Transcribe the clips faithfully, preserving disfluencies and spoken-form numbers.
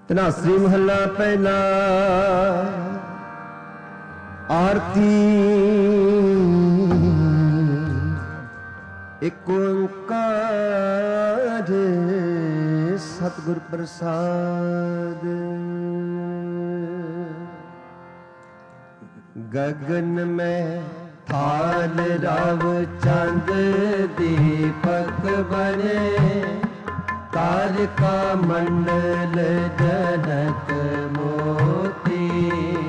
ਧਨਾਸਰੀ ਮਹੱਲਾ ਪਹਿਲਾ। ਆਰਤੀ ਇਕ ਓੰਕਾਰ ਸਤਿਗੁਰ ਪ੍ਰਸਾਦ। ਗगन में थाल राव चंद दीपक बने, तारका मंडल जनक मोती।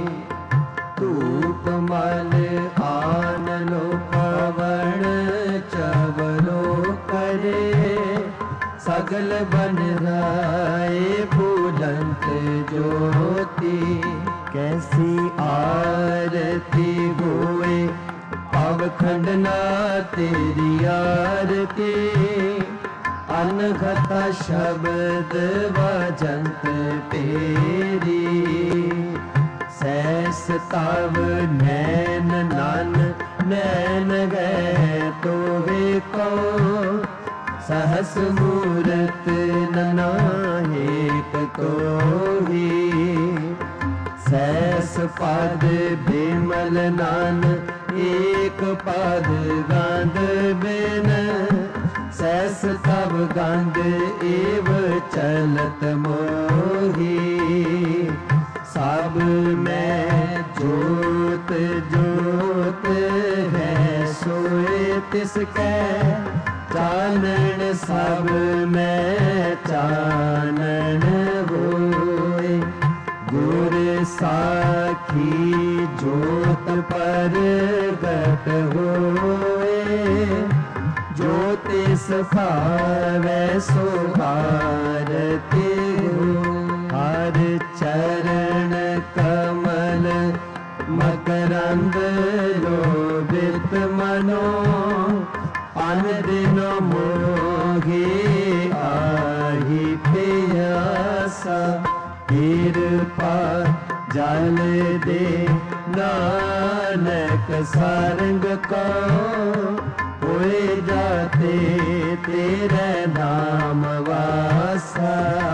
धूप मल आनलो पवन चवलो करे, सगल बन राय बुलंद ज्योति। कैसी आरती होए पवखंडना तेरी आरती। अनघता शब्द वजंत तेरी, सैस तव नैन नन नैन गए तो वे को। सहस मूरत ननाहेक तो ही, सैस पद बिमल नान एक पद गंध बिन। सैस तब गंध एव चलत मोही। सब में जोत जोत है सोए तिसकै। चानन सब में चानन होए, गुर साखी जोत परगट होए। ज्योतिष भावै सो भारती हो। हर चरण कमल मकरंद लोभित मनो। अन दिन मोहे आही प्यासा। कृपा जल दे नानक सारंग को। होए जाते तेरे नाम वासा।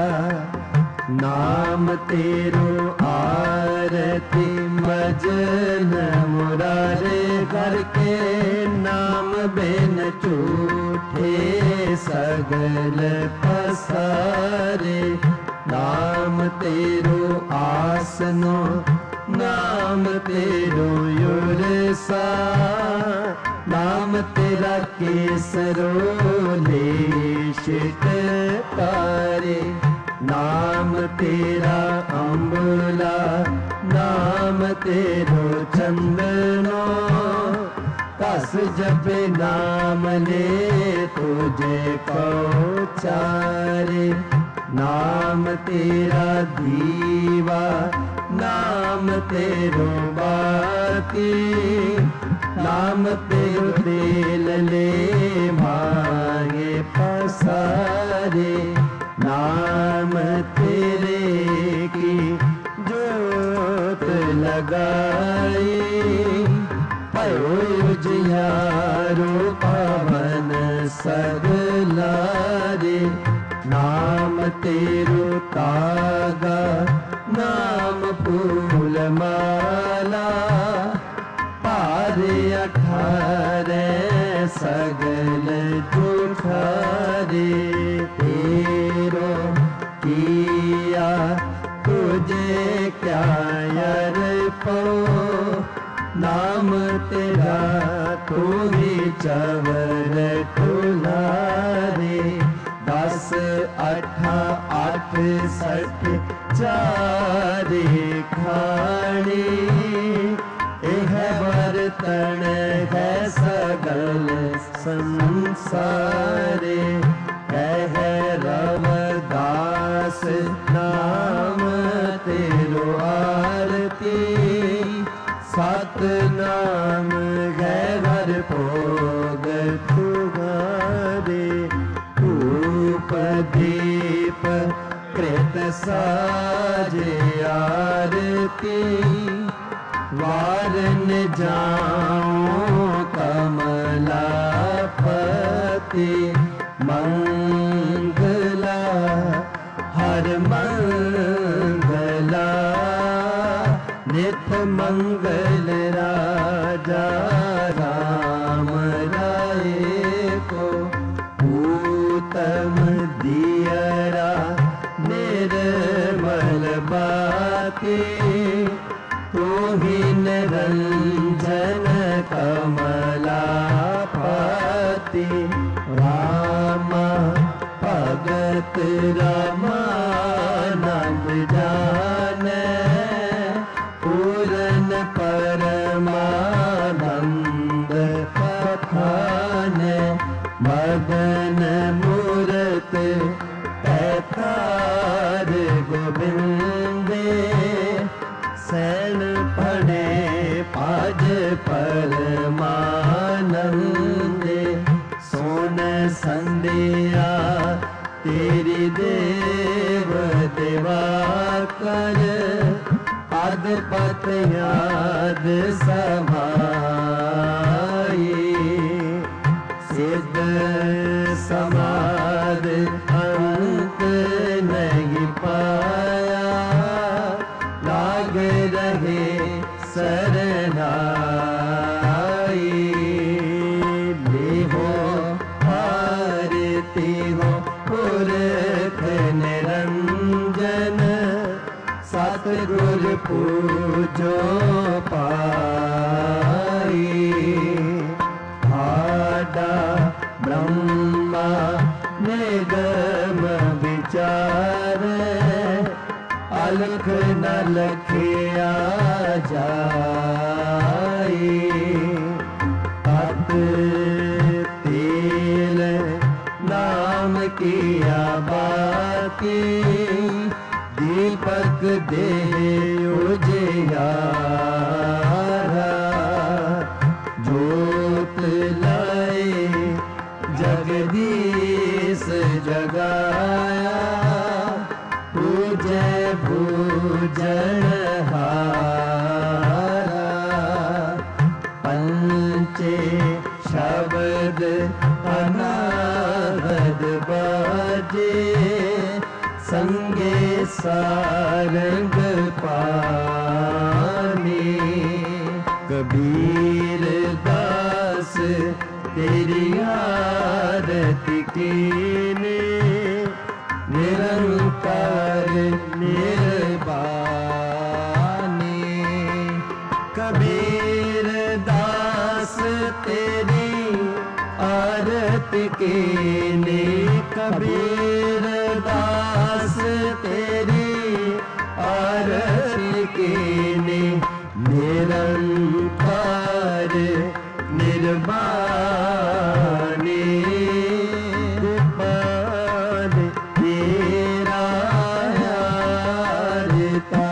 नाम तेरो आरती मजन मुरारे करके। नाम बिन झूठे सगल पसारे। नाम तेरो आसनो नाम तेरो युरसा। नाम तेरा केसरो लेशित तारे। नाम तेरा अम्बुला नाम तेरो चंदनो। कस जपे नाम ले तुझे को चारे। नाम तेरा दीवा नाम तेरो बाती। नाम तेरो तेल ले मांगे पसारे। नाम तेरे की जोत लगाई। भयो उजियारो पवन सगलारे। नाम तेरो तागा नाम फूल माला। पारे अठारे सगल जुठारे। तेरो किया तुझे क्या अर्पो। नाम तेरा तू ही चवर तुलारे। दस अठा आठ सठ चारे खाने। यह बर्तन है सगल संसारे। कह रवदास नाम तेरो आरती। सत नाम गैर भोग तुहारे। धूप दीप कृत साजे आरती। वारन जाऊं कमलापति। मंगला हर मंगला मंगल राजा राम राय को उत्तम दियरा निर्मल बाती तू ही निरंजन कमलापति रामा भगत रामानंद जाने पूरन परमानंद पठाने मदन मूरत पैतार गोविंदे सैन पड़े पाज परमानंदे सोन संध्या तेरी देव देवा कर आद पत याद समाई सिद्ध समाद अंत नहीं पाया लाग रहे सरनाई लेहो आरती हो पुरख निरंजन सतगुर पूजो पाई आडा ब्रह्मा निगम विचार अलख न लखिया जाई तत तेल नाम किया बाकी दीपक दे उजियारा जोत लाए जगदीश जगाया पूजय भूजन हारा पंचे शब्द अनाहद बाजे संगे सारंग पानी कबीर दास तेरी आरती कीने निरंकार निर्वाणी कबीर दास तेरी आरती कीने कबीर दास तेरी आरती कीने निरंकार निर्वाणी गोपाल तेरा यारता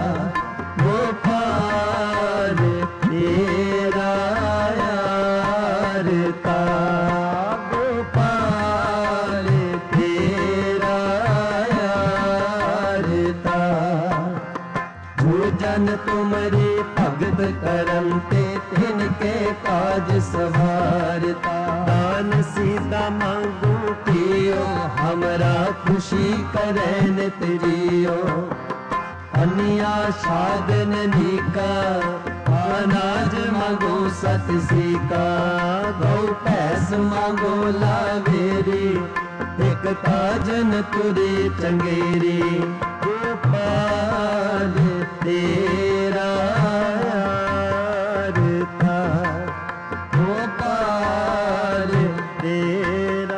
गोपाल तेरा यारता गोपाल तेरा यारता जो जन तुमरी भगत करमते तिनके काज सवारता दान सीता मांगू पियो हमरा खुशी करे नितरियो अनिया साधन नीका अनाज मांगो सत सीका गौ पैस मांगो लावेरी एक ताजन तुरे चंगेरी गोपाल तेरा यारता गोपाल तेरा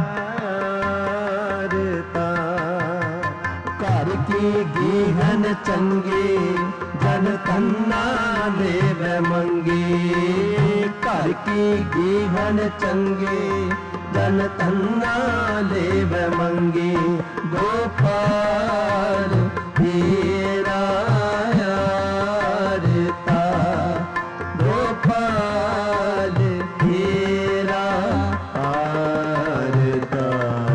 यारता घर की गीहन चंगे जन तन्ना देव मंगे घर की गीहन चंगे जन तन्ना देव मंगे गोपाल तेरा यारता गोपाल तेरा यारता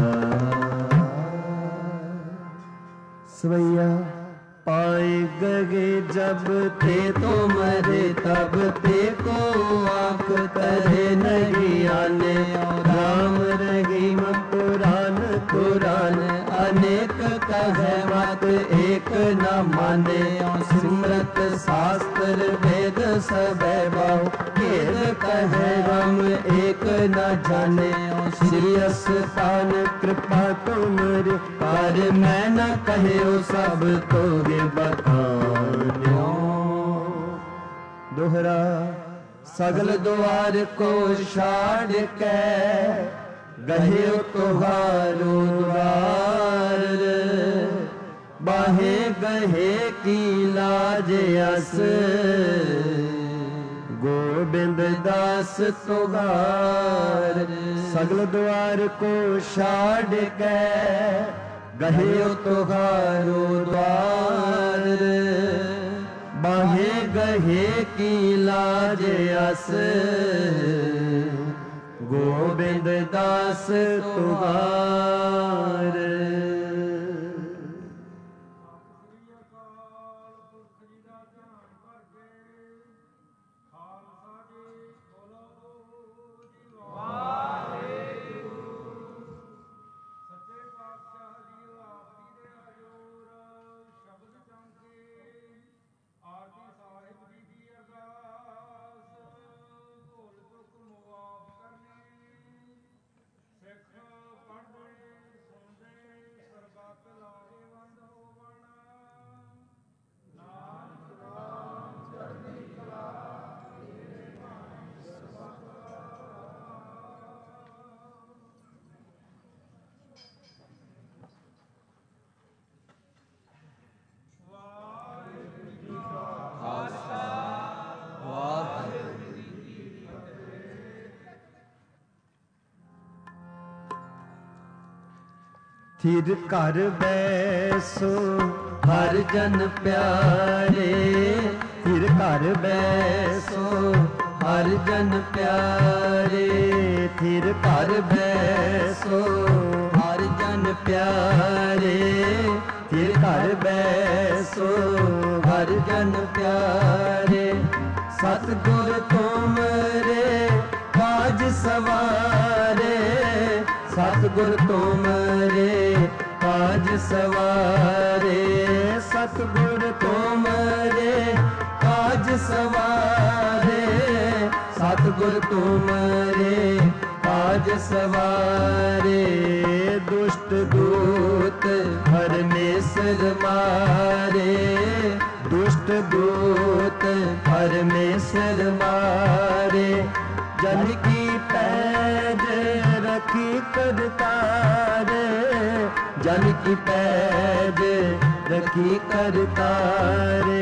सवैया पाए गगे जब ते तो मरे तब ते को आंख करे नहीं आने राम रहीम पुराण कुरान अनेक कहे मत एक न माने सिमरत शास्त्र अवर वेद सबे बाहु, भेद कहे राम एक न जाने। श्री अस्तान कृपा तुमरी, पर मैं न कहे सब तोगे बखान्यो। दोहरा सगल द्वार को छाड़ के, गहे तुहारो द्वार। बाहे गहे की लाज अस, गोबिंद दास तुहार। सगल द्वार को छाड़ के, गहे तुहारो द्वार। बाहे गहे की लाज अस, गोबिंद दास तुहार। थिर घर बैसो हर जन प्यारे, थिर घर बैसो हर जन प्यारे। थिर घर बैसो हर जन प्यारे, थिर घर बैसो हर जन प्यारे। सतगुर तुमरे काज सवारे, सतगुर तुमरे काज सवारे। सतगुर तुमरे काज सवारे, सतगुर तुमरे काज सवारे। दुष्ट दूत परमेश्वर मारे, दुष्ट दूत परमेश्वर मारे। जन की पैज रखी करतारे, जन की पैज रखी करतारे।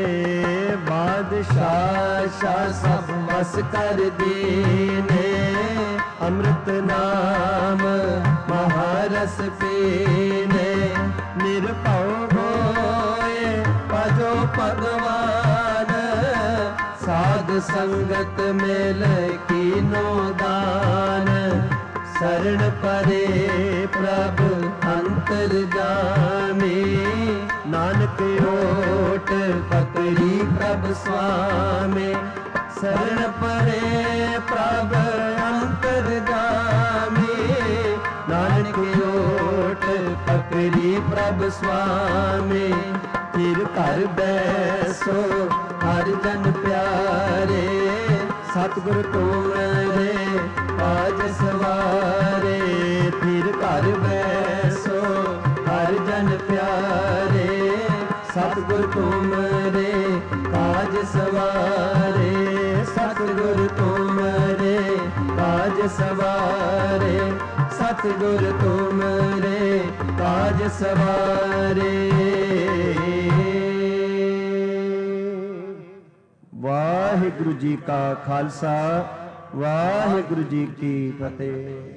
बादशाह शाह सब बस कर दीने, अमृत नाम महारस पीने। निरभव होए भजो भगवान, साध संगत मेल कीनो दान। शरण परे प्रभ अंतर्जामी, नानक ओट पकड़ी प्रभ स्वामी। शरण परे प्रभ अंतर्जामी, नानक ओट पकड़ी प्रभ स्वामी। फिर घर बैसो हर जन प्यारे, सतगुर तुमरे काज सवारे। फिर घर बैसो हर जन प्यारे, सतगुर तुमरे काज सवारे। सतगुर तुमरे काज सवारे, सतगुर तुमरे काज सवारे। वाहिगुरु जी का खालसा, वाहिगुरु जी की फतेह।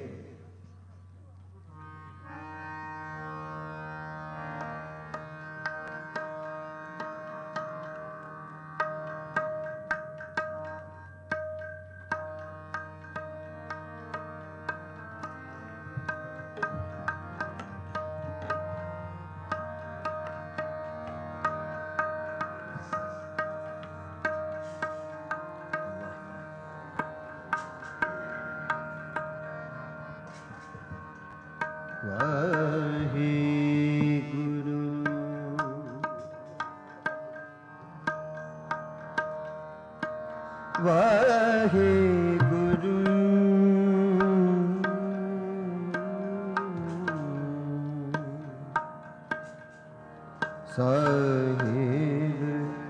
साहिब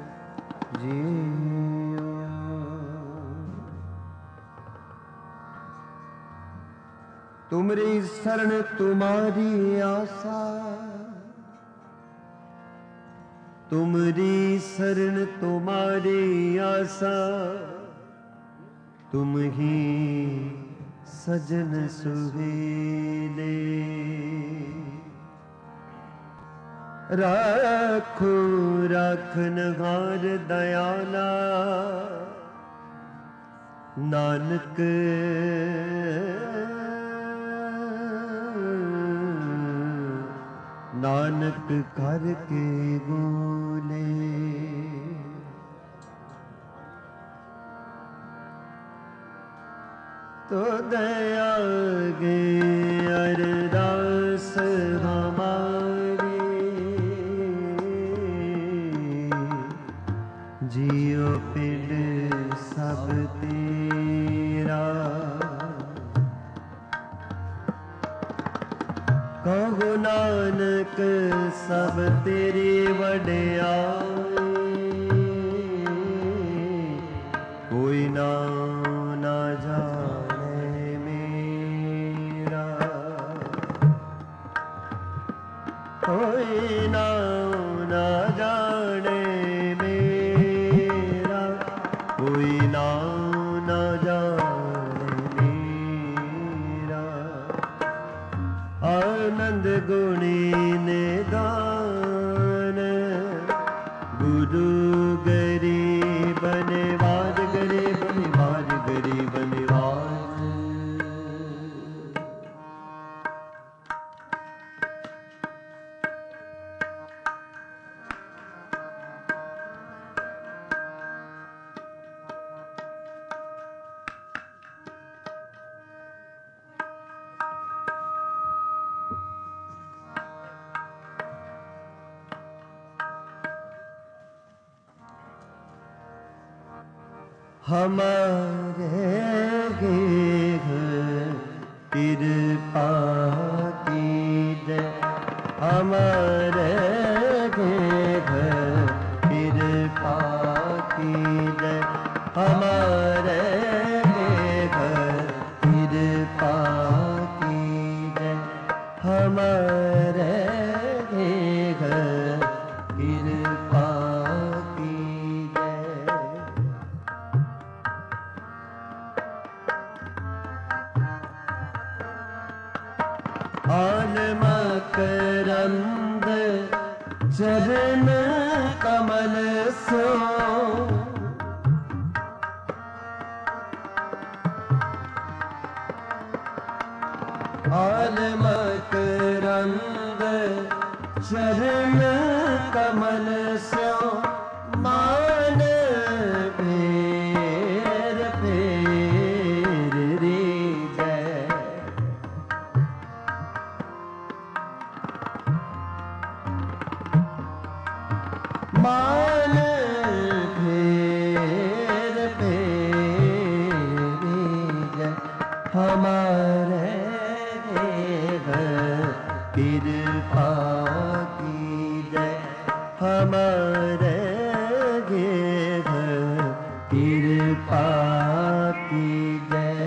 जियो। तुमरी शरण तुम्हारी आशा, तुमरी शरण तुम्हारी आशा, तुम ही सजन सुहेले। राखो राखनहार दयाला, नानक नानक करके बोले। तो दया गे अरदास हमारी, जियो पिंड सब तेरा। कहो नानक सब तेरी वड्याई, कोई नाम ना जाने मेरा, कोई नाम ना जाने मेरा, कोई नाम ना जाने मेरा। आनंद गुणी ने गान, गुरु गरीब निवाज, गरीब निवाज, गरीब निवाज। हमारे कृपा कीजिए, हमारे कृपा कीजिए, हमारे कृपा कीजिए, हमारे कृपा मकरंद चरण कमल सो, आल मकरंद चरण कमल सो, मान फेर फेर रे जय। मान फेर फेर जय, हमारे कृपा कीजिए, हमारे कृपा कीजिए।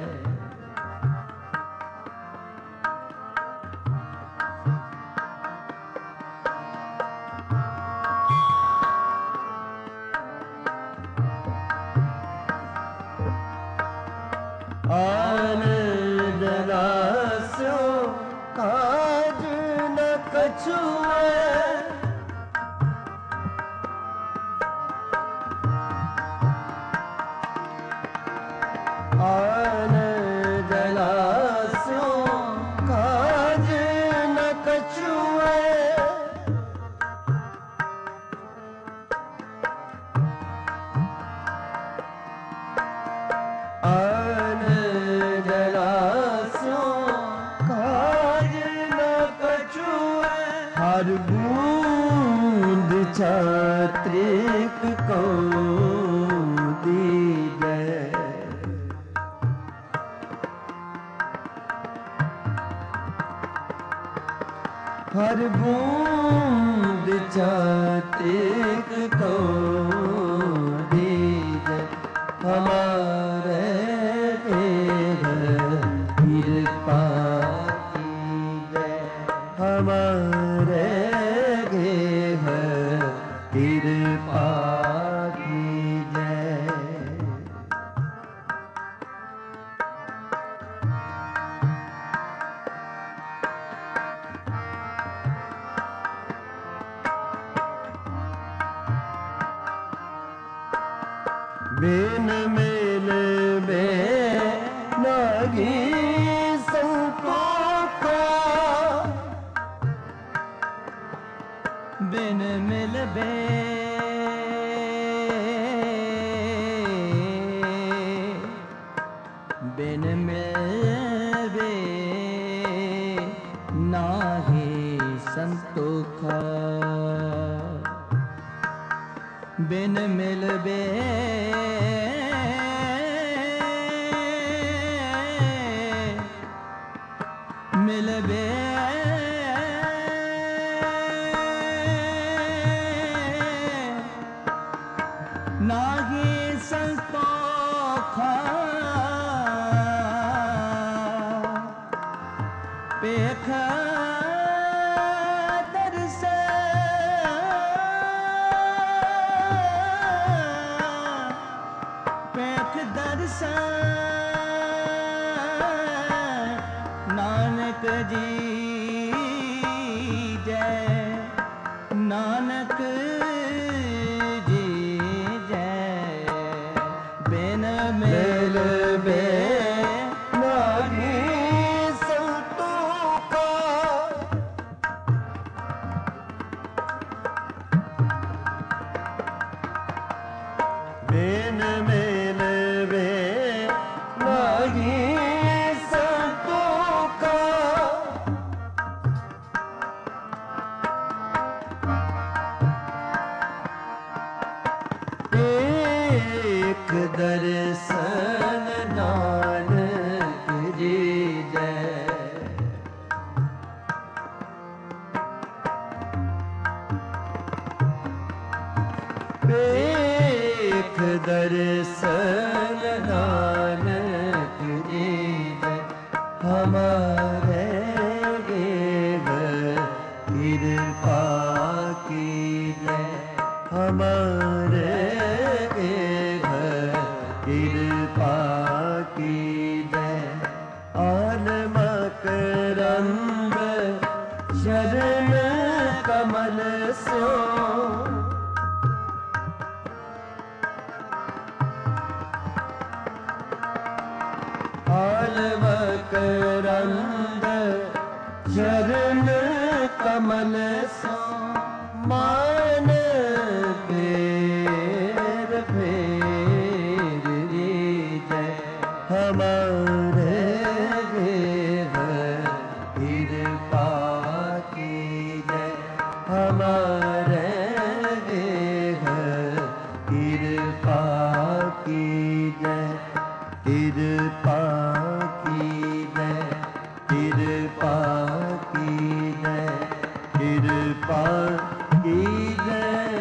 आनंद रास्यो काज न कछुए, आनंद रास्यो काज न कछुए, हर बूंद छात्रिक को दीजिए, हर बूंद चात्रिक को दीजै हमारे देह कृपा कीजै हमारे देह कृपा कीजै। बिन मिल बे नागी संतोखा बिन मिल बे बिन मिल बे नाहि संतोखा बिन मिल बे मिल बे नाहि संतोखा पेख दर्श पेख दर्श नानक जी जय नानक जी जय बिन मिल बे नागी संतोखा बिन मिल बे नागी संतोखा एक दर्शन नानक जी जय एक दर्शन नानक जी जय हमारे देव कृपा कीजै हमारे देव कृपा कीजै आलमकरंद शरण कमल स्यो आलमकरंद शरण कमल सो मान फेर फेर रीजै हमारे देव कृपा कीजै हमारे देव कृपा कीजै कृपा कीजै कृपा कीजै कृपा कीजै।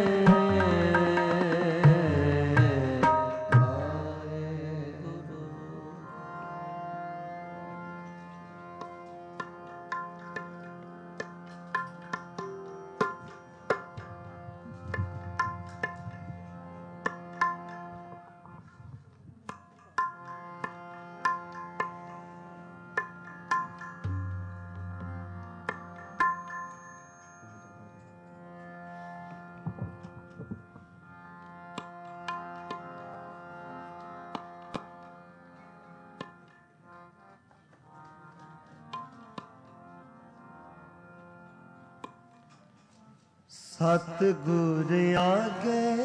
सतगुर आगे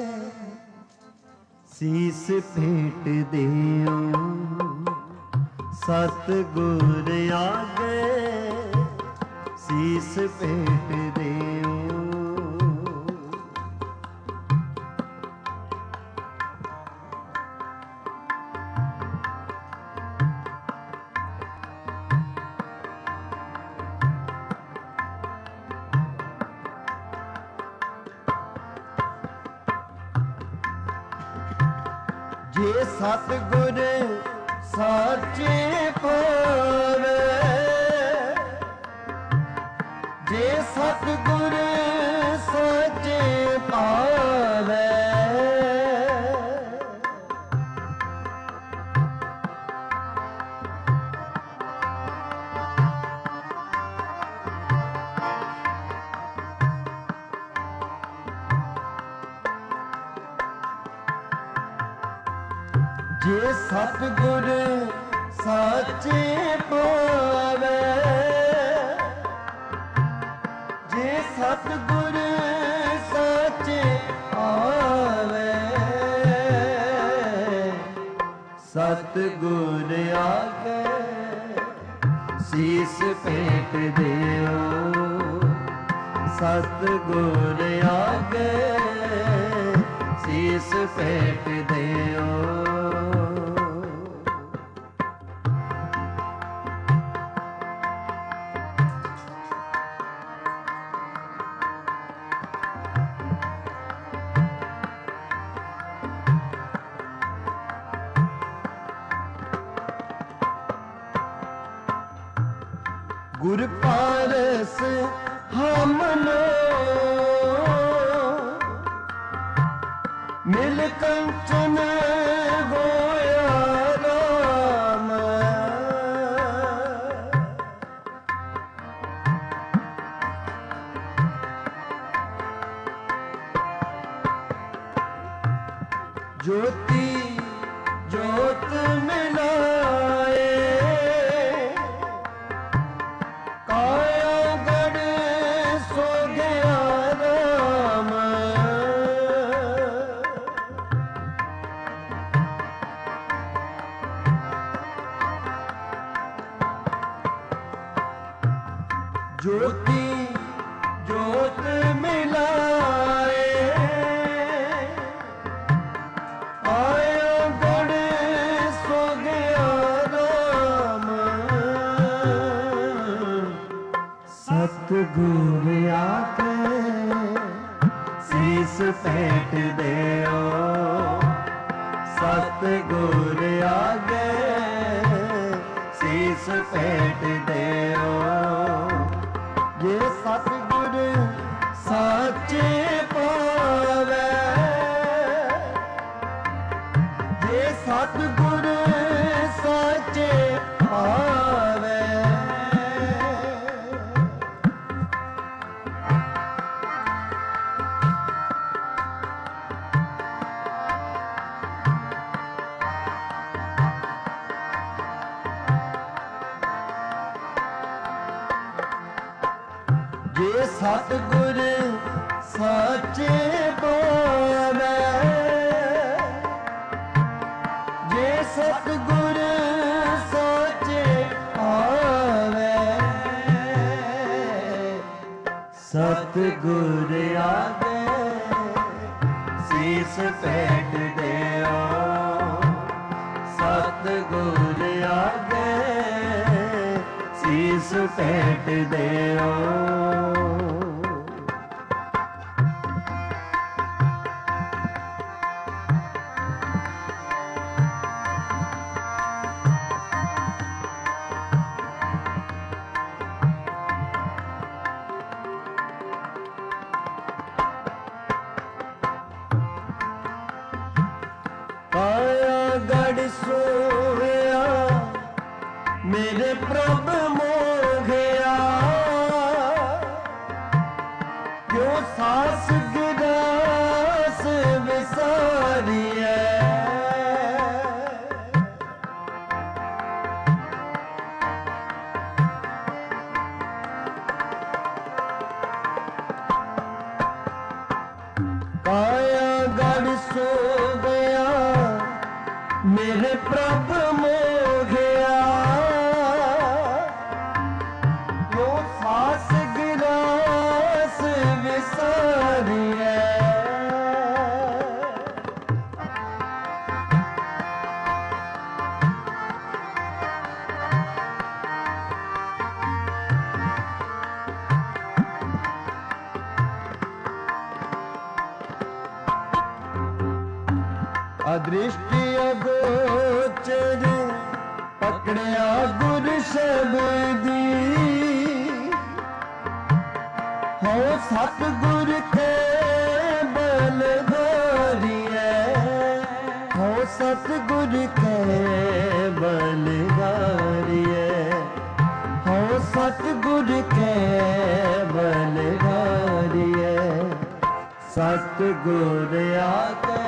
सीस भेंट दियो सतगुर आगे सीस भेंट दियो ਜੇ ਸਤਿਗੁਰ ਸਾਚੇ ਪਾਵੇ, ਜੇ ਸਤਿਗੁਰ ਸਾਚੇ ਪਾਵੇ, ਜੇ ਸਤਿਗੁਰ ਸਾਚੇ ਪਾਵੇ, ਜੇ ਸਤਿਗੁਰ ਸਾਚੇ ਆਵੇ, ਸਤਿਗੁਰ ਆਗੇ ਸੀਸ ਭੇਟ ਦਿਓ, ਸਤਿਗੁਰ ਆਗੇ ਸੀਸ ਭੇਟ ਦਿਓ। ਗੁਰ ਪਾਰਸ ਹਮਨੋ ਮਿਲ ਕੰਚਨ ਹੋਇਆ ਰਾਮ, ਜੋਤੀ ਜੋਤ ਮਿਲਾਏ, ਕਾਇਆ ਗੜ ਸੋ ਗਿਆ ਰਾਮ, ਜੋਤੀ ਜੋਤ ਮਿਲਾਏ, ਕਾਇਆ ਗੜ ਸੋ ਗਿਆ ਰਾਮ, ਸਤਿਗੁਰ ਆਗੇ ਸੀਸ ਭੇਟ ਦਿਓ, ਸਤਿਗੁਰ ਆਗੇ ਸੀਸ ਭੇਟ ਦਿਓ। ਜੇ ਸਤਿਗੁਰ ਸਾਚੇ ਪਾਵੇ, ਜੇ ਸਤਿਗੁਰ ਸਾਚੇ ਪਾਵੇ, ਜੇ ਸਤਿਗੁਰ ਸਾਚੇ ਪਾਵੇ, ਜੇ ਸਤਿਗੁਰ ਸਾਚੇ ਆਵੇ, ਸਤਿਗੁਰ ਆਗੇ ਸੀਸ ਭੇਟ ਦਿਓ, ਸਤਿਗੁਰ ਆਗੇ ਸੀਸ ਭੇਟ ਦਿਓ। ਕਾਇਆ ਗੜ ਸੋਇਆ ਮੇਰੇ ਪ੍ਰਭ ਮੋਹਿਆ, ਕਿਉ ਸਾਸ ਗਿਰਾਸ ਵਿਸਾਰੀਐ, ਕਾਇਆ ਗੜ ਸੋ ਗਿਆ ਮੇਰੇ ਪ੍ਰਭ ਮੋਹਿਆ, ਕਿਉ ਸਾਸ ਗਿਰਾਸ ਵਿਸਾਰੀਐ, ਅਦ੍ਰਿਸ਼ਟੀ ਪਕੜਿਆ ਗੁਰ ਸ਼ਬਦੀ ਹੋ ਸਤਿਗੁਰ ਕੇ ਬਲਧਾਰੀਐ ਹੋ ਸਤਿਗੁਰ ਕੇ ਬਲਧਾਰੀਐ ਹੋ ਸਤਿਗੁਰ ਕੇ ਬਲਧਾਰੀਐ ਸਤਿਗੁਰ ਆਗੇ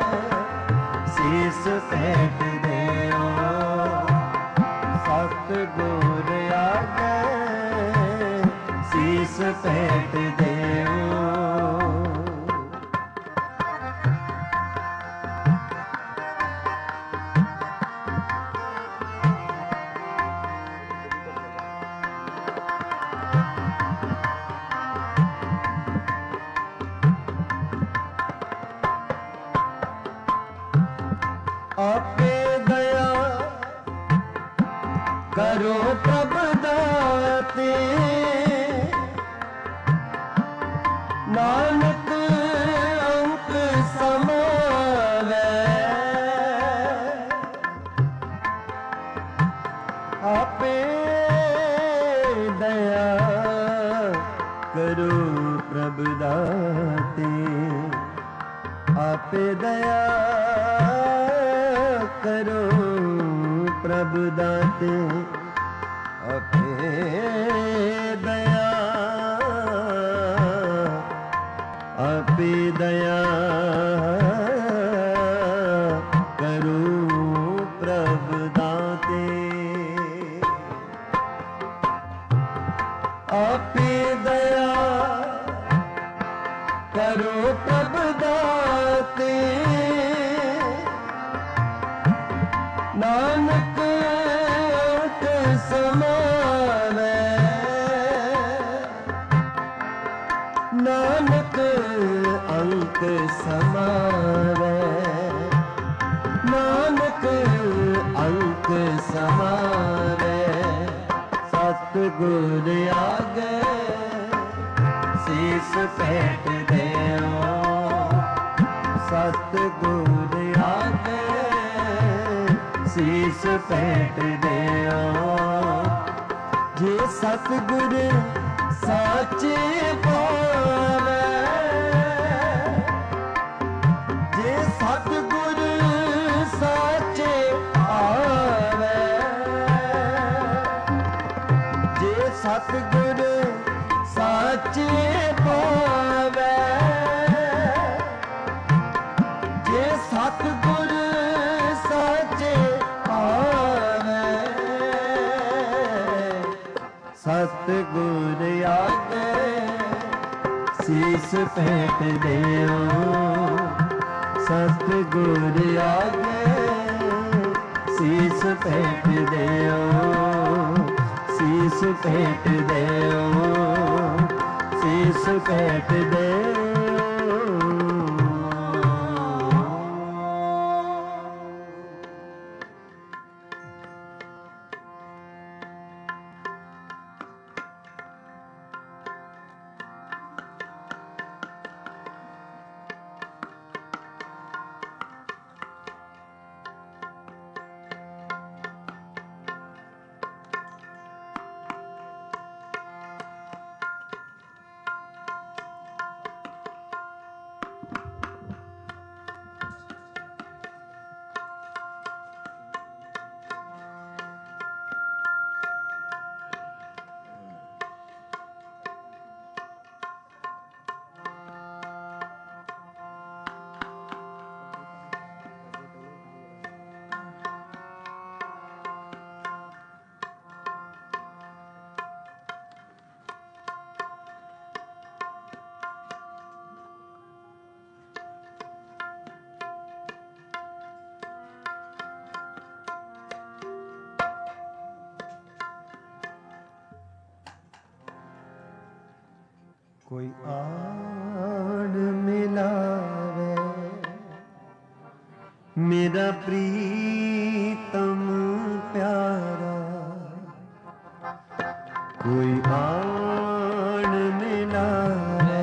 ਸੀਸ ਭੇਟ ਦਿਓ ਸਤਿਗੁਰ ਆਗੇ ਸੀਸ ਭੇਟ ਦਿਓ ਆਪੇ ਦਇਆ ਕਰੋ ਪ੍ਰਭ ਦਾਤੇ ਨਾਨਕ ਅੰਕ ਸਮਾਵੈ ਆਪੇ ਦਇਆ ਕਰੋ ਪ੍ਰਭ ਦਾਤੇ ਆਪੇ ਦਇਆ ਕਰੋ ਪ੍ਰਭ ਦਾਤੇ ਆਪੇ ਦਇਆ ਆਪੇ ਦਇਆ ਕਰੋ ਪ੍ਰਭ ਦਾਤੇ ਆਪੇ ਦਇਆ ਕਰੋ ਪ੍ਰਭ ਦਾਤੇ ਨਾਨਕ ਅੰਕ ਸਮਾਵੈ ਨਾਨਕ ਅੰਕ ਸਮਾਵੈ ਨਾਨਕ ਅੰਕ ਸਮਾਵੈ ਸਤਿਗੁਰ ਆਗੇ ਸੀਸ ਭੇਟ ਦਿਓ ਸਤਿਗੁਰ ਆਗੇ ਸੀਸ ਭੇਟ ਦਿਓ ਜੇ ਸਤਿਗੁਰ ਸਾਚੇ ਪਾਵੈ ਜੇ ਸਤਿਗੁਰ ਸਾਚੇ ਆਵੈ ਜੇ ਸਤਿਗੁਰ ਸਾਚੇ ਪਾਵੈ ਜੇ ਸਤਿਗੁਰ ਸਾਚੇ ਆਵੈ ਸਤਿਗੁਰ ਆਗੇ ਸੀਸ ਭੇਟ ਦਿਓ ਸਤਿਗੁਰ ਆਗੇ ਸੀਸ ਭੇਟ ਦਿਓ ਸੀਸ ਭੇਟ ਦਿਓ ਸੀਸ ਭੇਟ ਦਿਓ कोई आड़ मिलावे मेरा प्रीतम प्यारा, कोई आड़ मिलावे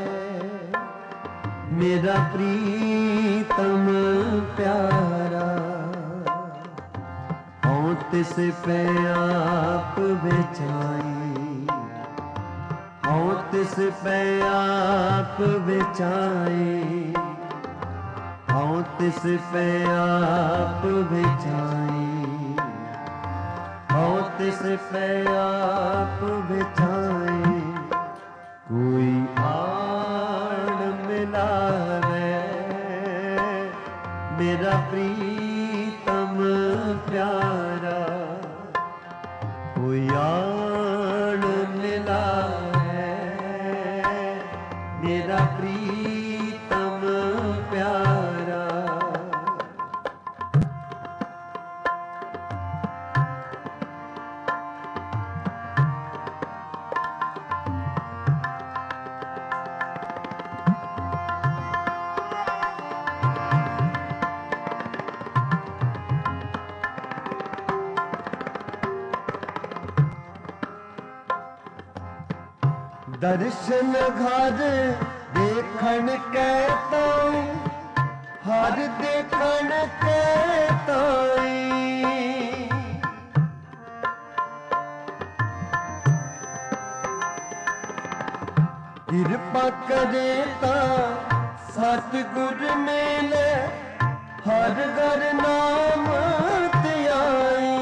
मेरा प्रीतम प्यारा। औ तिस पे आप बिछाई, हूँ तिस पे आप बिछाई, हूँ तिस पे आप बिछाई, हूँ तिस पे आप बिछाई। कोई आड़ मिलावे मेरा प्रीतम प्यारा, कोई आड़ मिलावे मेरा प्रीतम प्यारा। दर्शन घर देखण कहता, हर देखण कहता, कृपा करे ता सतगुर मेले, हर घर नाम त्याई,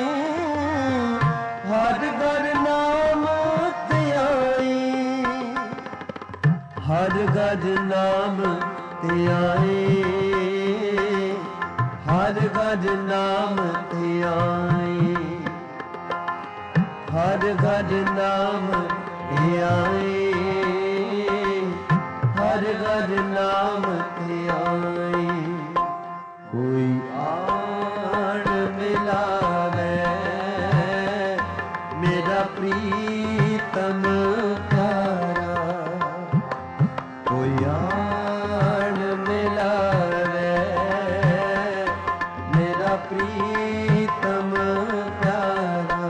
हर घर नाम त्याई, हर घर नाम त्याई, हर घर नाम त्याई, हर घर नाम त्याई, हर घर नाम त्याई। कोई आड़ मिलावे मेरा प्रीतम प्यारा, कोई आड़ मिलावे मेरा प्रीतम प्यारा।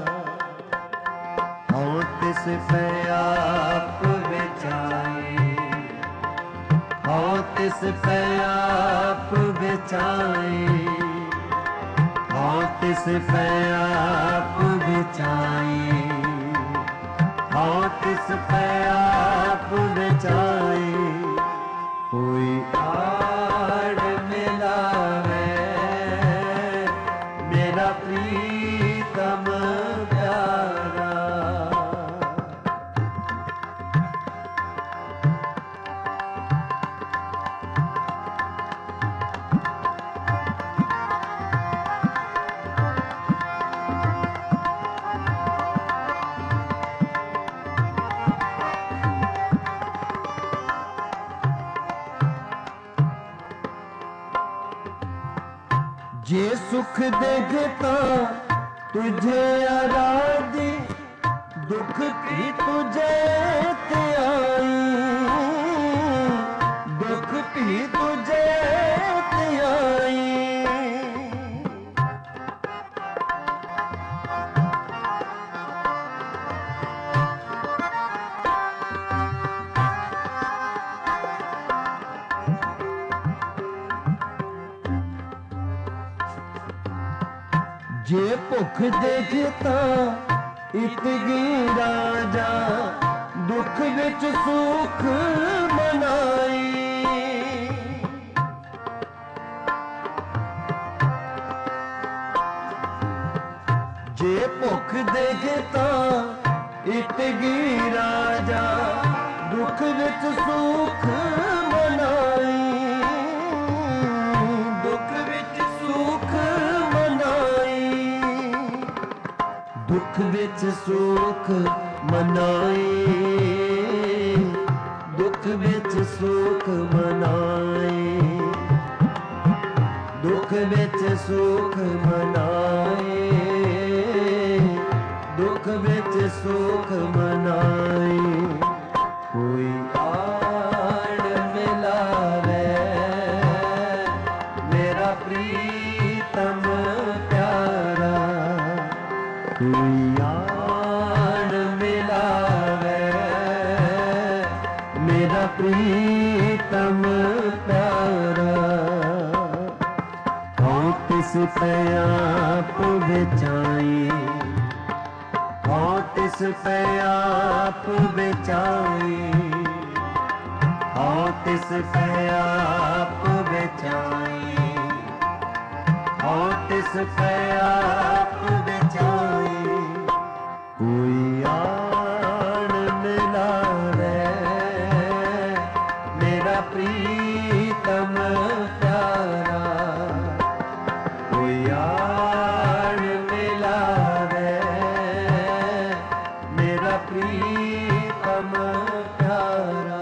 हूँ तिस पे आप बिछाई, हूँ तिस पे आप बिछाई, हूँ तिस पे आप बिछाई, हूँ तिस पे आप बिछाई। कोई आड़ मिलावे मेरा प्रीतम प्यारा। जे सुख देखता तुझे आराधी, दुख भी तुझे त्याई, दुख भी तुझे त्याई। जे भुख देखता इतगी राजा, दुख विच सुख मनाई, जे भुख देखता इतगी राजा, दुख विच सुख मनाई, दुख विच सुख मनाई, दुख विच सुख मनाई, दुख विच सुख मनाई, दुख विच सुख मनाई, दुख विच सुख मनाई। कोई आड़ मिलावे मेरा प्रीतम प्यारा, कोई आड़ मिलावे मेरा प्रीतम प्यारा। हूँ तिस पे आप बेचाई, हो तिस पे आप बेचाई, हो तिस पे आप बेचाई, हो तिस पे आप बेचाई। कोई आन मिला रे मेरा प्रीतम प्यारा, कोई आन मिला रे मेरा प्रीतम प्यारा।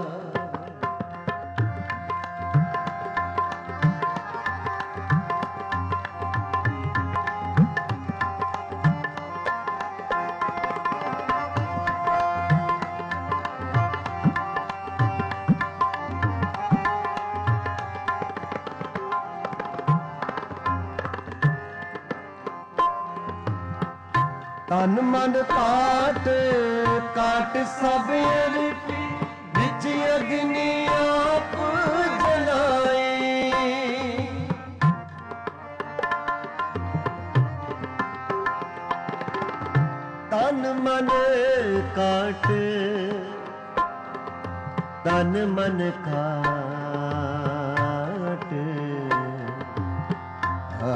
तन मन काट काट सब अरपी, बिच अग्नि आप जलाए। तन मन काट तन मन काट आ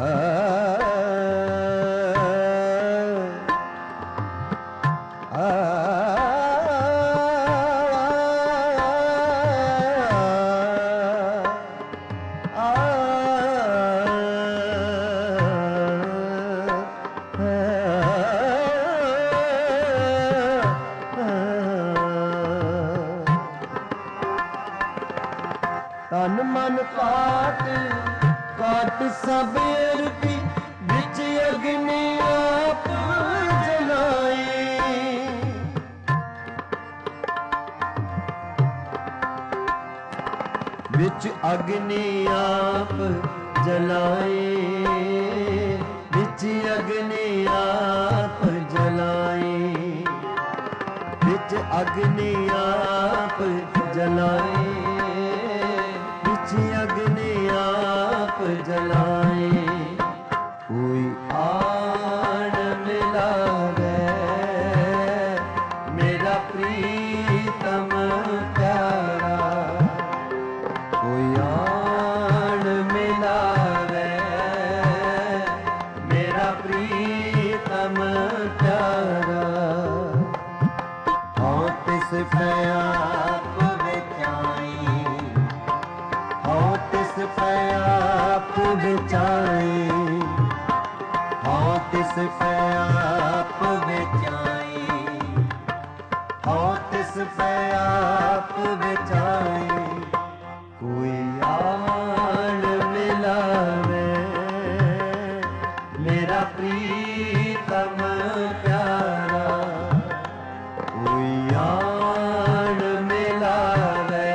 तन मन काट काट सब अरपी, बिच अग्नि आप जलाए। बिच अग्नि आप जलाए, बिच अग्नि आप जलाए, बिच अग्नि आप जलाए, बिच अग्नि आप जलाए। कोई आन मिला रे मेरा प्रीतम प्यारा, कोई आन मिला रे मेरा प्रीतम प्यारा। हो तिस पे आप बेचाई, हो तिस पे आप बेचाई, हो तिस पे आप बेचाई, हो तिस पे आप बेचाई। कोई आन मिला रे मेरा प्रीतम प्यारा, कोई आन मिला रे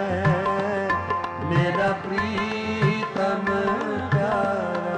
मेरा प्रीतम प्यारा।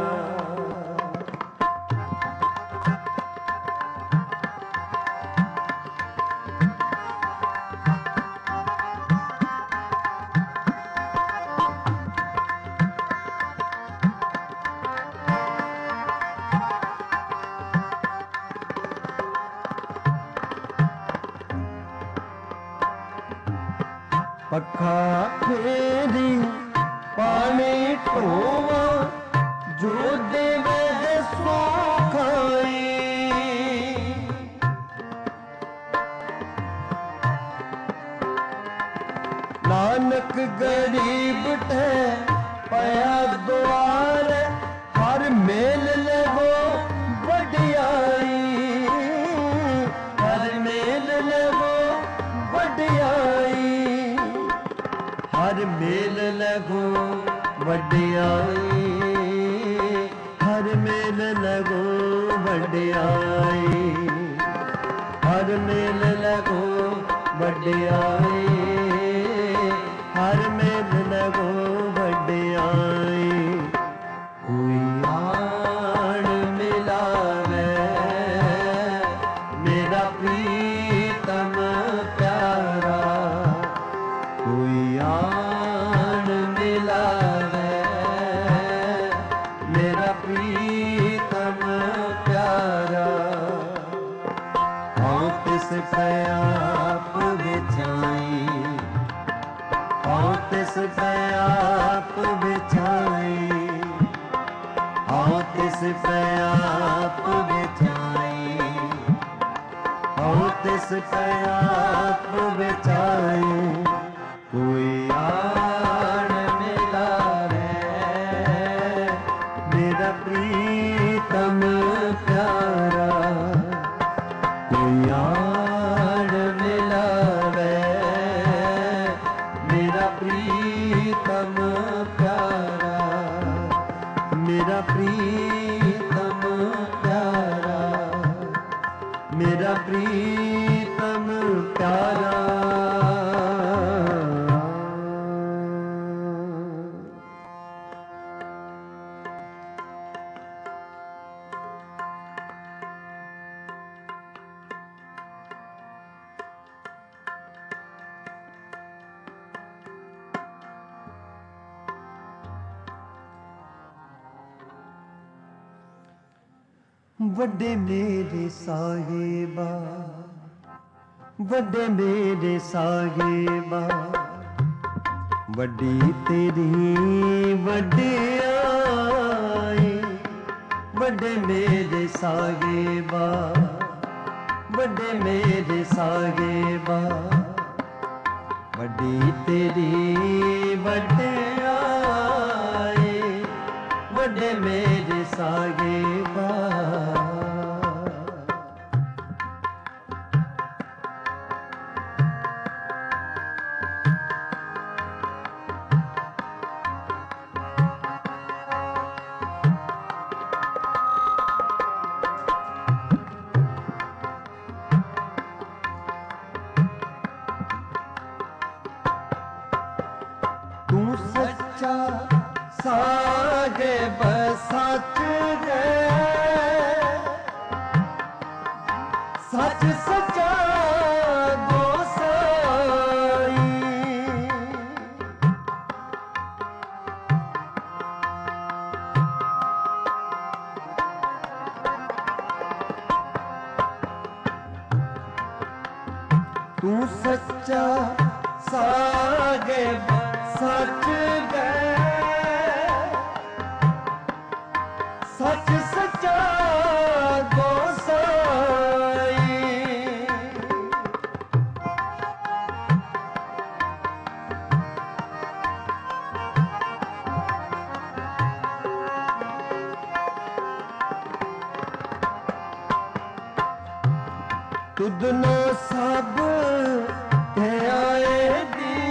पखा फेरी पानी ढोवा, जो देवे सो खाए। नानक गरीब ठे पया द्वार, हर मेल लगो बढ़ियाई, हर मेल लगो बढ़ियाई, हर मेल लगो बढ़ियाई, हर मेल लगो बढ़ियाई, हर मेल लगो बढ़ियाई, हर मेल लगो बढ़ियाई। कोई आन मिला रे मेरा प्रीतम प्यारा, कोई आन मिला रे मेरा तिस आप बिछाई, आओ तिस आप बिछाई, आओ तिस आप बिछाई, आओ तिस आप बिछाई। कोई आड़ मिलावे मेरा प्रीतम प्यारा, कोई आड़ मिलावे मेरा प्रीतम प्यारा, मेरा प्रीतम प्यारा, मेरा प्रीतम प्यारा। वड्डे मेरे साहिबा, वड्डे मेरे साहिबा, वड्डी तेरी वड्डियाई, वड्डे मेरे साहिबा, वड्डे मेरे साहिबा, वड्डी तेरी वड्डियाई, वड्डे मेरे साहिबा। तू सच्चा साहिब सच है, सच सच्चा गोसाई, तू सच्चा साहिब सच है, सच सच्चा गोसाई। तुदनो सब आएगी,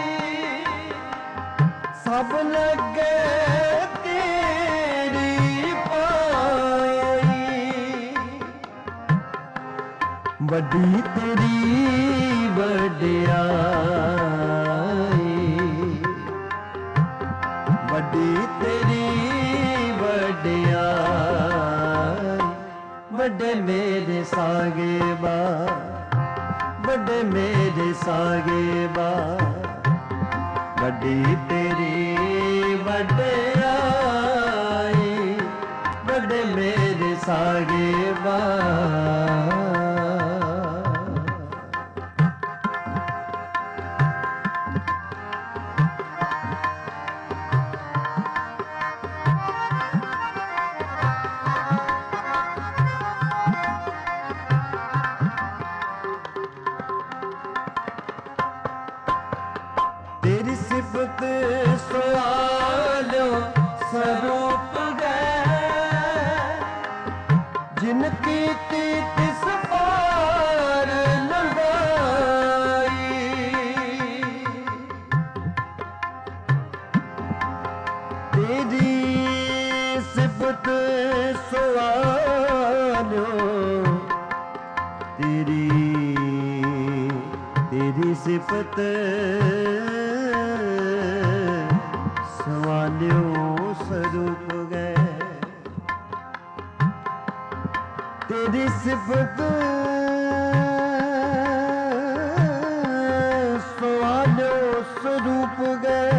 सब लगे तेरी पाई, वड्डी तेरी वड्डियाई, वड्डी तेरी वड्डियाई। वड्डे मेरे साहिबा, वड्डे मेरे साहिबा, वड्डी तेरी वड्डियाई, वड्डे मेरे साहिबा। तेरी सिफत सवालो स्वरूप गए, जिनकी तिस पार लगाई, तेरी सिफत सवालो, तेरी तेरी सिफत सवाल्यो स्वरूप गए, तेरी सिफत सवाल्यो स्वरूप गए,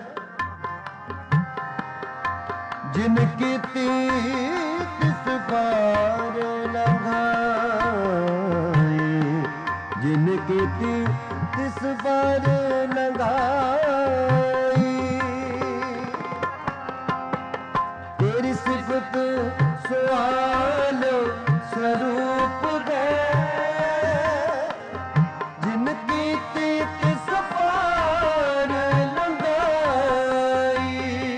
जिनकी तीस पार लगाई, जिनकी तिस बार लंगाई, तेरी सिफत सवालो स्वरूप गए, जिनकी तिस बार लंगाई।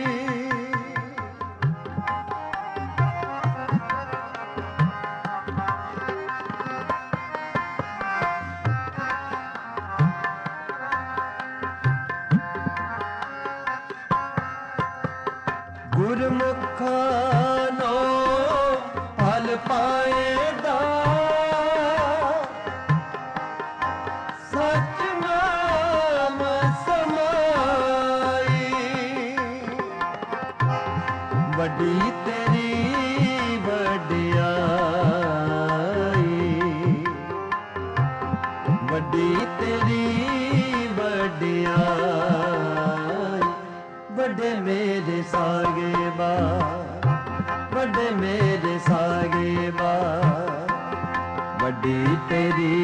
गुरमुखानो फल पाएगा, सच नाम समाई, बड़ी तेरी बड़ियाई, बड़ी तेरी बड़ियाई। बड़े मेरे सागे बा, बड़े मेरे सागे बा, बड़ी तेरी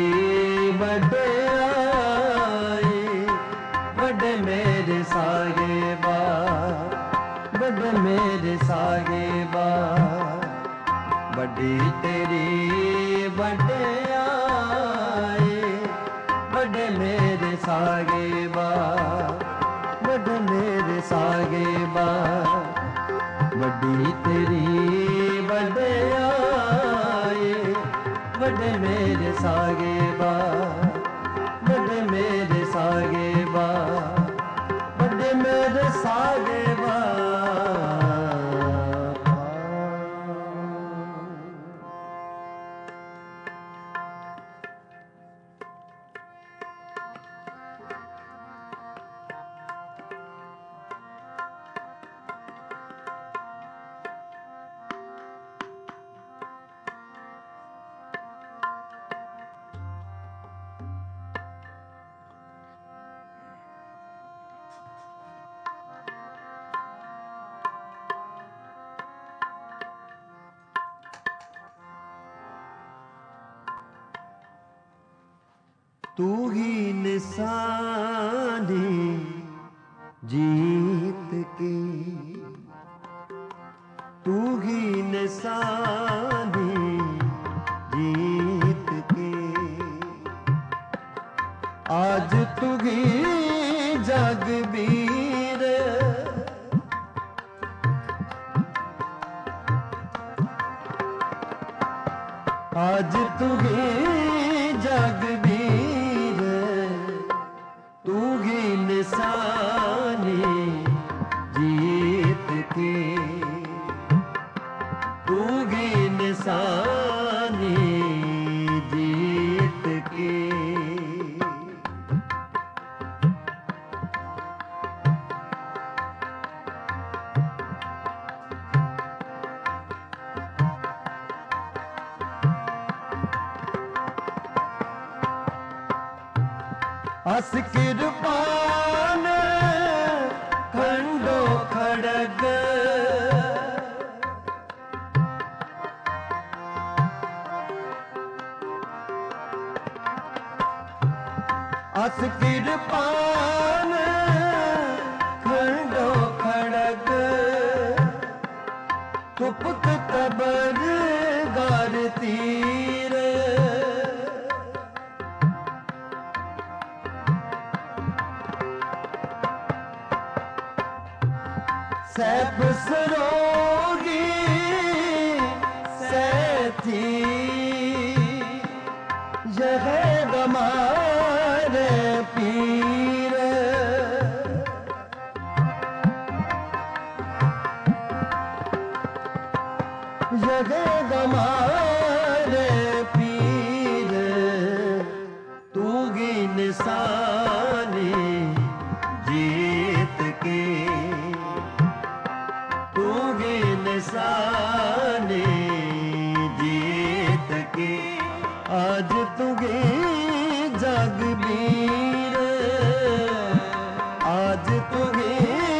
बड़ाई। बड़े मेरे सागे बा, बड़े मेरे सागे बा, बड़ी तेरी बड़ाई। बड़े मेरे सागे बा, बड़े मेरे सागे बा, बड़ी तेरी बड़ाई। बड़े मेरे सागे बा, बड़े मेरे सागे बा, बड़े मेरे सागे बा। तू ही निशानी जीत की, तू ही निशानी जीत की। आज तू ही जगबीर, आज तू ही जगबीर, तू ही निशानी जीत की, तू ही निशानी जीत की। अस किरपान खंडो खड़ग, अस किरपान खंडो खड़ग, कुपत तबर गार तीर। सैफ सरोगी सैथी, यह गमारे पीर। यह गमारे पीर, तू ही निशानी जीत के, तू ही निशानी जीत के। आज तुगे जगबीर, आज तुगे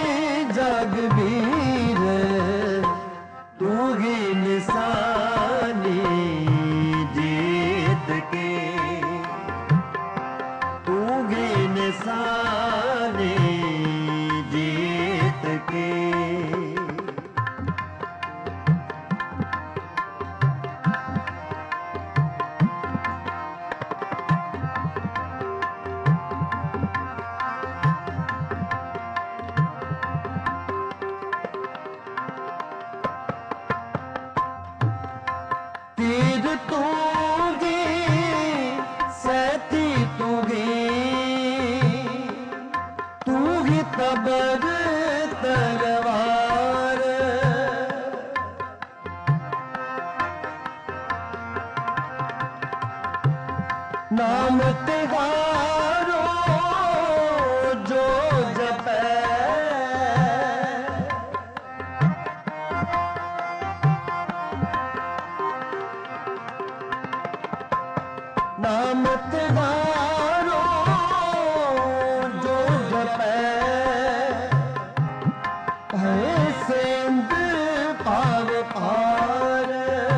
जगबीर, तू ही निशानी जीत के। नाम तिहारो जो जपै नाम तिहारो जो जपै है सेंध पाव पार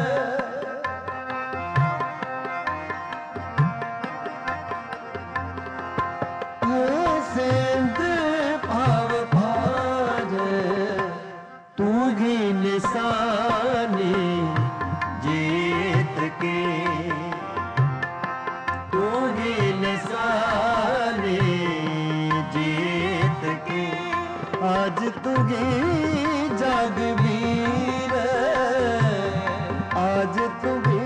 है सेंध पाव पार तू ही निशानी जीत के तू ही निशानी जीत के आज तुझे जगवीर आज तुझे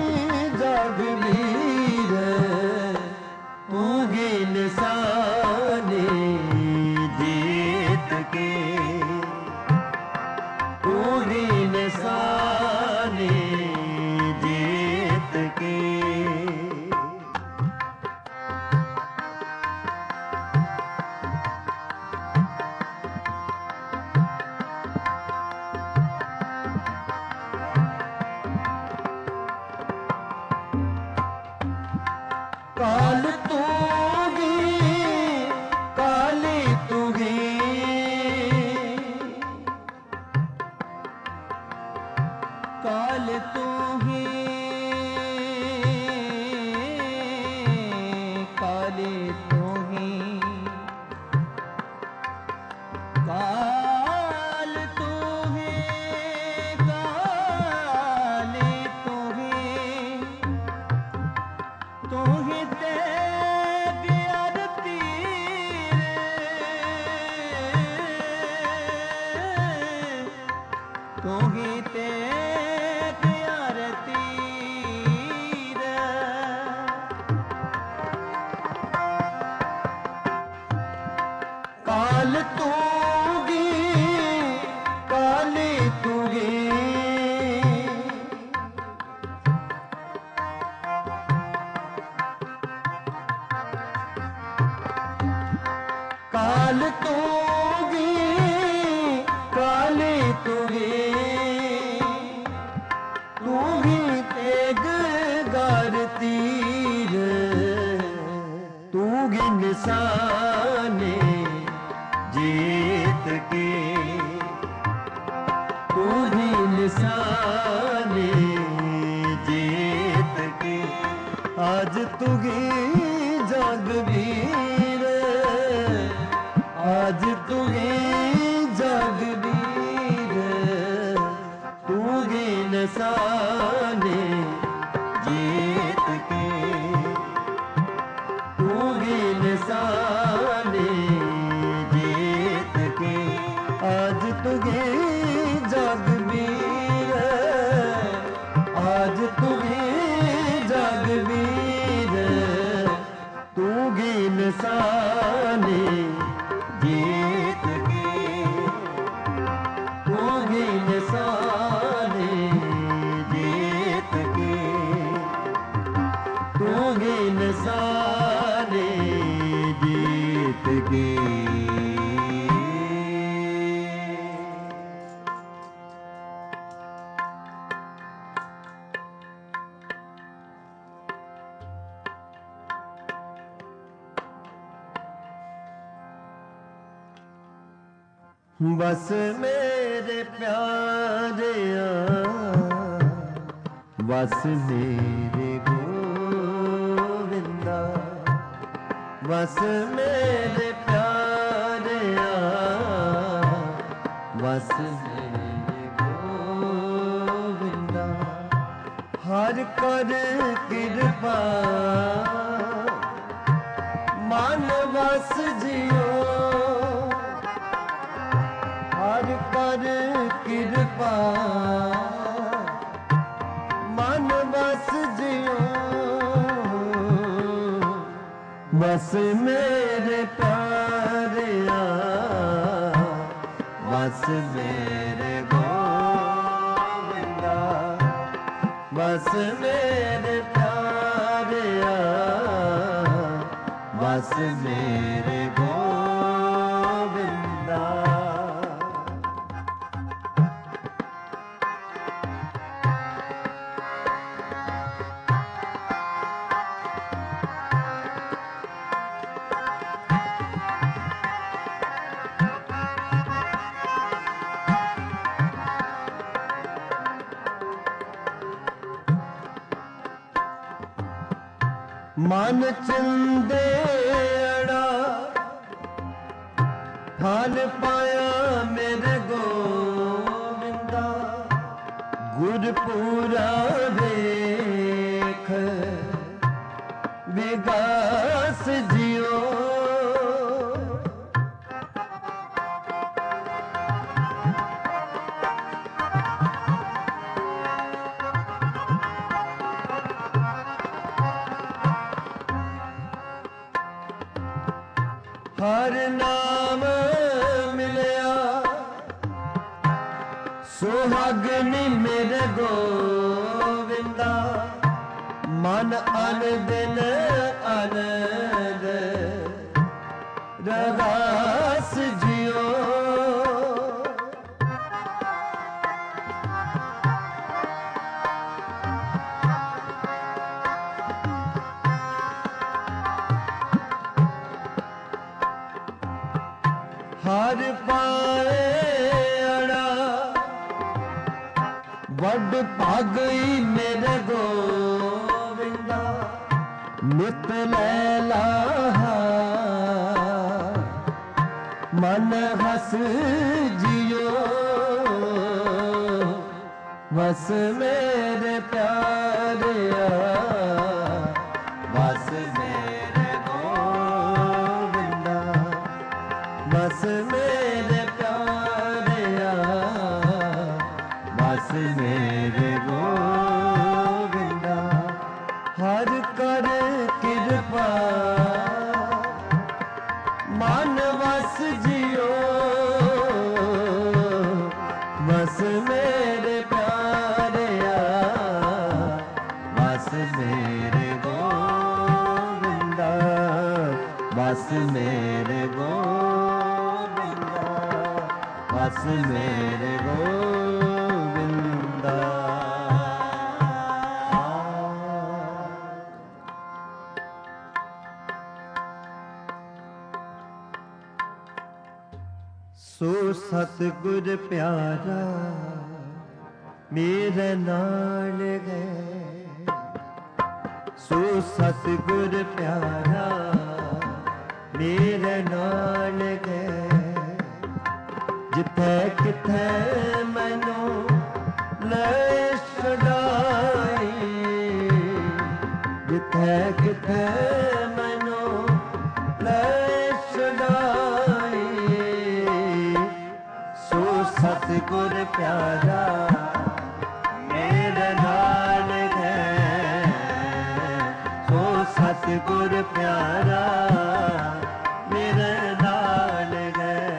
जगवीर तू ही निशानी जीत के तू ही निशानी जीत के काल तूगी काली तूगी काल तू ही काली तू ही काल तू ही काली तू ही तू ही तेग आरती तू ही तेग आरती काल तूगी काली तूगी काल तूगी काली तूगी तू ही तेग गार तीर तू ही निशाने जीत के तू ही निशाने जीत के आज तुझे जगवीर आज तुझे जगवीर तू ही निशाने जीत के तू ही निशाने जीत के आज तुझे जगवीर आज तुझे जगवीर तू ही निशाने जीत के तू ही निशाने जीत के तू ही निशाने जीत के बस मेरे प्यारे बस मेरे गोविंदा बस मेरे प्यारे बस मेरे गोविंदा हर कर कृपा मान बस जियो हर कर कृपा मन बस जियो बस मेरे प्यारे बस मेरे गोविंदा बस मेरे प्यारे बस मेरे गोविंदा। मन चंदेड़ा फल पाया मेरे गोविंदा। गुरपुरा देख विगास जियो। हर नाम मिलया सुहागनी मेरे गोविंदा। मन अन दिन आनंद रगास जियो। हर पाए अड़ा वड भागई मेरे गोविंदा। नित लैला मन हस जियो। बस मेरे प्यारिया बस मेरे गोविंदा। बस मेरे प्यारिया बस मेरे गोविंदा। हर कर कृपा मन बस जियो। बस मेरे प्यारिया बस मेरे गोविंदा। बस मेरे गोविंदा। बस मेरे गोविंदा। सो सतगुर प्यारा मेरे नाल गए। सो सतगुर प्यारा मेरे नाल गए। जिथे किथे मैनू ले छड़ाई। जिथे किथे मैनू ले छड़ाई। सो सतगुर प्यारा मेरे नाल गए। सो सतगुर प्यारा मेरे नाल गए।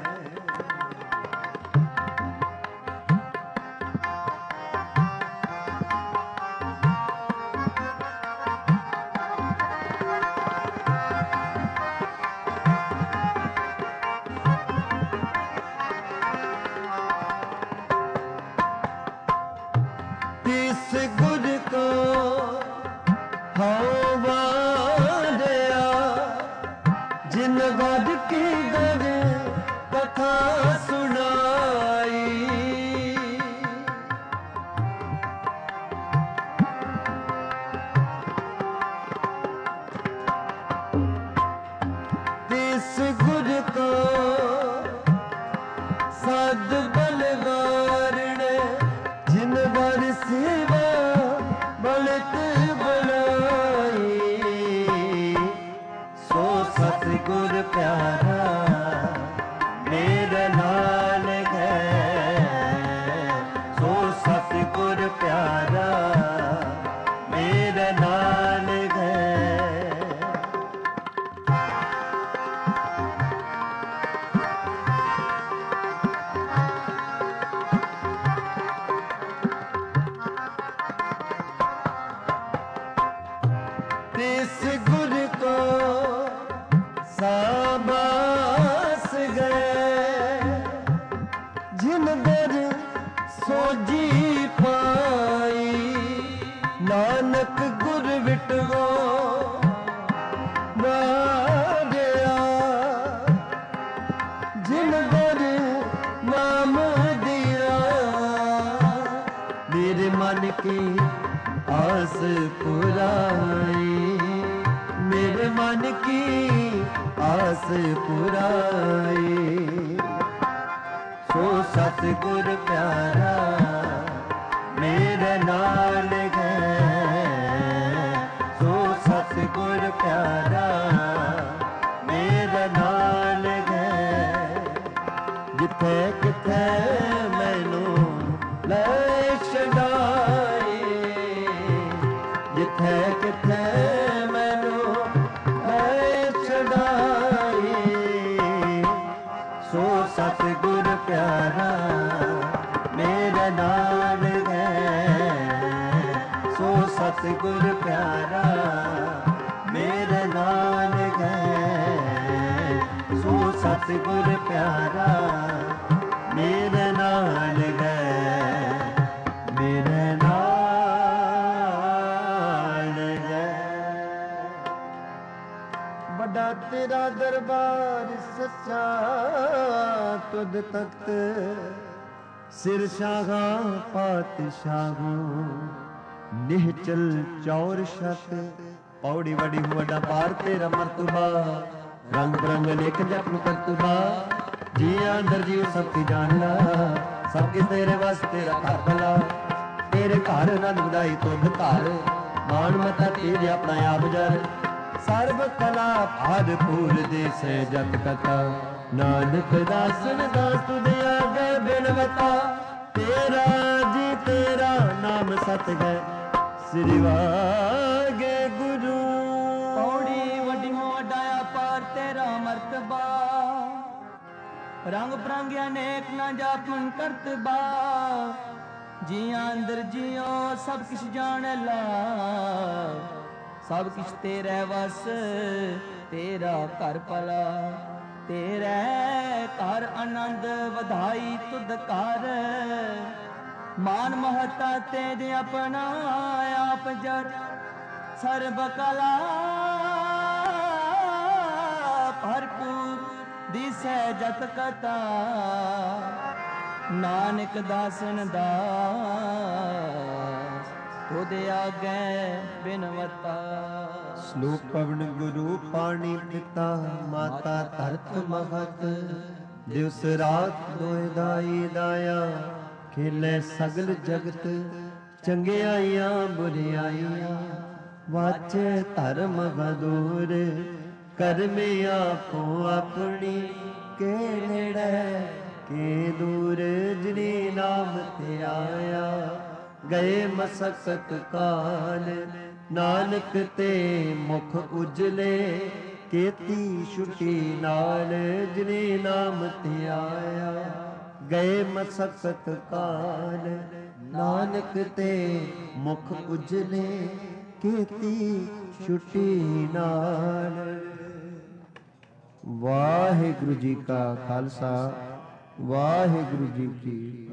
तिस गुर को हाँ वारिया। जिन गद की गद कथा सुनाई। तिस गुर को सद बलगारण। जिन बर सेवा बलत बनाई। सो सतगुर प्यारा मेरे नाल गए। सो सतगुर प्यारा मेरे नाल गए। तिस गुर को ਰਸ ਪੁਰਾਏ। ਸੋ ਸਤਿਗੁਰ ਪਿਆਰਾ ਮੇਰੇ ਨਾਲ ਹੈ, ਸੋ ਸਤਿਗੁਰ ਪਿਆਰਾ ਮੇਰੇ ਨਾਲ ਹੈ। ਜਿੱਥੇ ਕਿਥੇ ਮੈਨੂੰ ਲੈ ਛਡਾਏ, ਜਿੱਥੇ ਕਿਥੇ ਮੈਨੂੰ ਲੈ ਛਡਾਏ। ਸੋ ਸਤਿਗੁਰ ਪਿਆਰਾ ਮੇਰੇ ਨਾਲ ਹੈ, ਸੋ ਸਤਿਗੁਰ ਪਿਆਰਾ ਮੇਰੇ ਨਾਲ ਹੈ। ਸੋ ਸਤਿਗੁਰ ਪਿਆਰਾ ਮੇਰੇ ਨਾਲ ਹੈ, ਮੇਰੇ ਨਾਲ ਹੈ। ਵੱਡਾ ਤੇਰਾ ਦਰਬਾਰ ਸੱਚਾ, ਤੁਧ ਤਖਤ ਸਿਰ ਸ਼ਾਹਾਂ ਪਾਤਸ਼ਾਹਾਂ। ਨਿਹਚਲ ਚੌਰ ਛਤ ਪੌੜੀ ਵੜੀ ਵੱਡਾ ਪਾਰ ਤੇਰਾ ਮਰਤਬਾ। ਰੰਗ ਬਰੰਗ ਅਨੇਕ ਜਪਨ ਕਰਤਬਾ। ਜੀਆਂ ਅੰਦਰ ਜੀਉ ਸਭ ਕੀ ਜਾਣਦਾ, ਸਭ ਕਿਸ ਤੇਰੇ ਵਸ ਤੇਰਾ ਘਰ ਭਲਾ। ਤੇਰੇ ਘਰ ਆਨੰਦ ਵਧਾਈ ਤੁਧ ਘਰ, ਮਾਣ ਮਤਾ ਤੇਰੇ ਆਪਣਾ ਆਪ ਜਰ। ਸਰਬ ਕਲਾ ਭਾਰਪੂਰ ਦੇ ਸਹਿ ਜਤ ਕਥਾ। ਨਾਨਕ ਦਾਸਨ ਦਾਸ ਤੁਧ ਆਗੇ ਬਿਨਵਤਾ। ਤੇਰਾ ਜੀ ਤੇਰਾ ਨਾਮ ਸਤ ਹੈ, ਸ੍ਰੀ ਵਾਗੇ ਗੁਰੂ। ਪੌੜੀ ਵੱਡੀ ਮੋਢਾ ਪਾਰ ਤੇਰਾ ਮਰਤਬਾ। ਰੰਗ ਬਰੰਗ ਅਨੇਕ ਨਾ ਜਾਪਨ ਕਰਤਬਾ। ਜੀਆਂ ਅੰਦਰ ਜਿਉ ਸਭ ਕਿਛ ਜਾਣ ਲਾ। ਸਭ ਕਿਛ ਤੇਰੇ ਵਸ ਤੇਰਾ ਘਰ ਭਲਾ। ਤੇਰੇ ਘਰ ਆਨੰਦ ਵਧਾਈ ਤੁਧ ਘਰ। ਮਾਨ ਮਹਤਾ ਤੇਜ ਆਪਣਾ ਆਪ ਜਰ। ਸਰਬ ਕਲਾ ਭਰਪੂਰ ਦਿਸੈ ਜਤ ਕਥਾ। ਨਾਨਕ ਦਾਸਨ ਦਾਸ ਤੁਧ ਆਗੇ ਬਿਨਵਤਾ। ਸ਼ਲੋਕ ਪਵਨ ਗੁਰੂ ਪਾਣੀ ਪਿਤਾ ਮਾਤਾ ਧਰਤ ਮਹਤ। ਦਿਵਸ ਰਾਤ ਦੋਇ ਦਾਈ ਦਾਇਆ ਖੇਲੇ ਸਗਲ ਜਗਤ। ਚੰਗਿਆਈਆਂ ਬੁਰਿਆਈਆਂ ਵਾਚੇ ਧਰਮ ਬਦੂਰ। ਕਰਮੇ ਆਪੋ ਆਪਣੀ ਕੇ ਨੇੜੇ ਕੇ ਦੂਰ। ਜਿਨੀ ਨਾਮ ਤੇ ਆਇਆ ਗਏ ਮਸਕਤ ਕਾਲ। ਨਾਨਕ ਤੇ ਮੁਖ ਉਜਲੇ ਕੀਤੀ ਛੁਟੀ ਨਾਲ। ਜਿਨੇ ਨਾਮ ਤੇ ਆਇਆ ਗਏ ਮਸਕਤ ਕਾਲ। ਨਾਨਕ ਤੇ ਮੁਖ ਉਜਲੇ ਕੀਤੀ ਛੁਟੀ ਨਾਲ। ਵਾਹਿਗੁਰੂ ਜੀ ਕਾ ਖਾਲਸਾ, ਵਾਹਿਗੁਰੂ ਜੀ ਕੀ